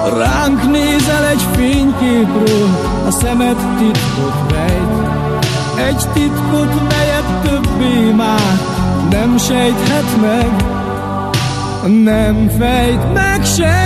Ránk nézel egy fényképről, a szemed titkot rejt. Egy titkot, melyet többé már nem sejthet meg. Nem fejt meg senki.